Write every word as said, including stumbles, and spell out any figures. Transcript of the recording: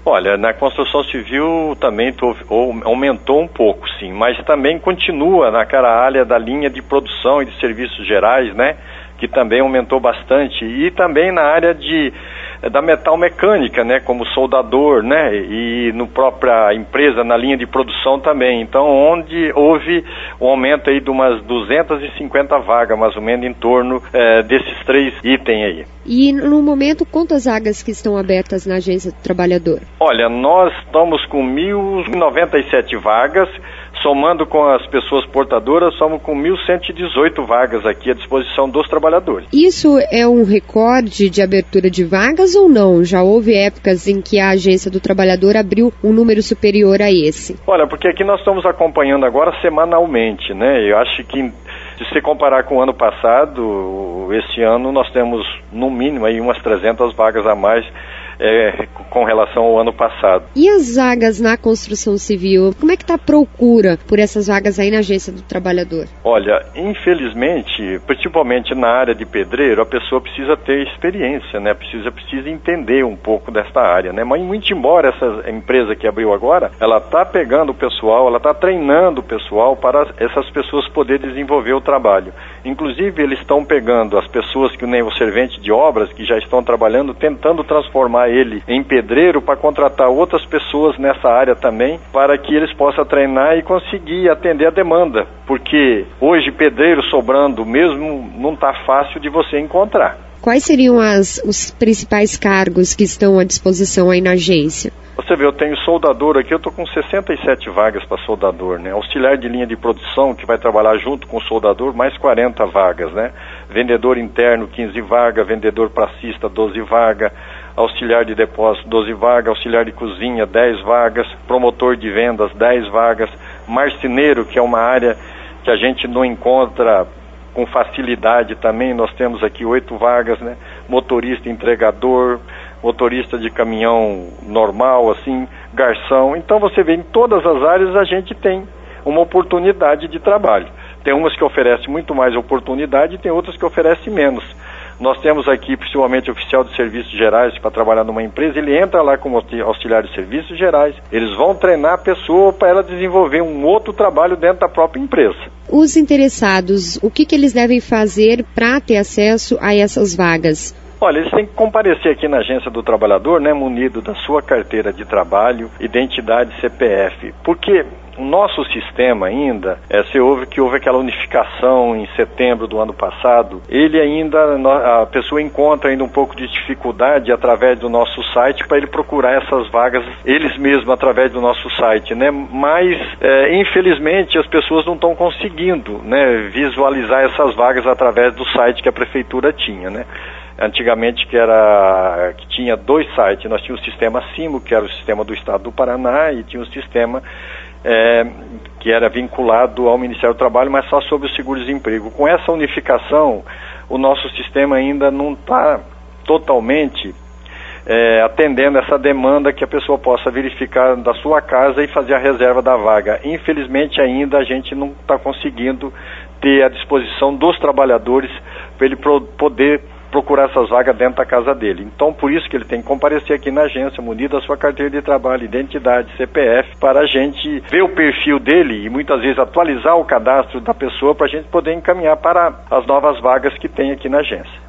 Olha, na construção civil também tô, ou, aumentou um pouco, sim, mas também continua naquela área da linha de produção e de serviços gerais, né, que também aumentou bastante, e também na área de, da metal mecânica, né, como soldador, né, e no própria empresa, na linha de produção também. Então, onde houve um aumento aí de umas duzentas e cinquenta vagas, mais ou menos, em torno é, desses três itens aí. E, no momento, quantas vagas que estão abertas na Agência do Trabalhador? Olha, nós estamos com mil e noventa e sete vagas, somando com as pessoas portadoras, somos com mil cento e dezoito vagas aqui à disposição dos trabalhadores. Isso é um recorde de abertura de vagas ou não? Já houve épocas em que a Agência do Trabalhador abriu um número superior a esse? Olha, porque aqui nós estamos acompanhando agora semanalmente, né? Eu acho que, se você comparar com o ano passado, esse ano nós temos, no mínimo, aí umas trezentas vagas a mais é, com relação ao ano passado. E as vagas na construção civil? Como é que está a procura por essas vagas aí na Agência do Trabalhador? Olha, infelizmente, principalmente na área de pedreiro, a pessoa precisa ter experiência, né? Precisa, precisa entender um pouco desta área, né? Mas muito embora essa empresa que abriu agora, ela está pegando o pessoal, ela está treinando o pessoal para essas pessoas poderem desenvolver o trabalho. Inclusive, eles estão pegando as pessoas que nem o servente de obras, que já estão trabalhando, tentando transformar ele em pedreiro para contratar outras pessoas nessa área também, para que eles possam treinar e conseguir atender a demanda, porque hoje pedreiro sobrando mesmo não está fácil de você encontrar. Quais seriam as, os principais cargos que estão à disposição aí na agência? Você vê, eu tenho soldador aqui, eu estou com sessenta e sete vagas para soldador, né? Auxiliar de linha de produção, que vai trabalhar junto com o soldador, mais quarenta vagas, né? Vendedor interno, quinze vagas, vendedor pracista, doze vagas, auxiliar de depósito, doze vagas, auxiliar de cozinha, dez vagas, promotor de vendas, dez vagas, marceneiro, que é uma área que a gente não encontra com facilidade também, nós temos aqui oito vagas, né? Motorista entregador, motorista de caminhão normal, assim, garçom. Então você vê, em todas as áreas a gente tem uma oportunidade de trabalho. Tem umas que oferecem muito mais oportunidade e tem outras que oferecem menos. Nós temos aqui, principalmente, oficial de serviços gerais para trabalhar numa empresa, ele entra lá como auxiliar de serviços gerais, eles vão treinar a pessoa para ela desenvolver um outro trabalho dentro da própria empresa. Os interessados, o que, que eles devem fazer para ter acesso a essas vagas? Olha, eles têm que comparecer aqui na Agência do Trabalhador, né, munido da sua carteira de trabalho, identidade C P F, porque o nosso sistema ainda, é, se houve que houve aquela unificação em setembro do ano passado, ele ainda, a pessoa encontra ainda um pouco de dificuldade através do nosso site para ele procurar essas vagas, eles mesmos através do nosso site, né? Mas, é, infelizmente, as pessoas não estão conseguindo, né, visualizar essas vagas através do site que a prefeitura tinha, né? Antigamente que era que tinha dois sites, nós tínhamos o sistema Simo, que era o sistema do Estado do Paraná, e tinha o sistema é, que era vinculado ao Ministério do Trabalho, mas só sobre o seguro-desemprego. Com essa unificação, o nosso sistema ainda não está totalmente é, atendendo essa demanda que a pessoa possa verificar da sua casa e fazer a reserva da vaga. Infelizmente ainda a gente não está conseguindo ter a disposição dos trabalhadores para ele pro, poder procurar essas vagas dentro da casa dele. Então, por isso que ele tem que comparecer aqui na agência, munido da sua carteira de trabalho, identidade, C P F, para a gente ver o perfil dele e muitas vezes atualizar o cadastro da pessoa para a gente poder encaminhar para as novas vagas que tem aqui na agência.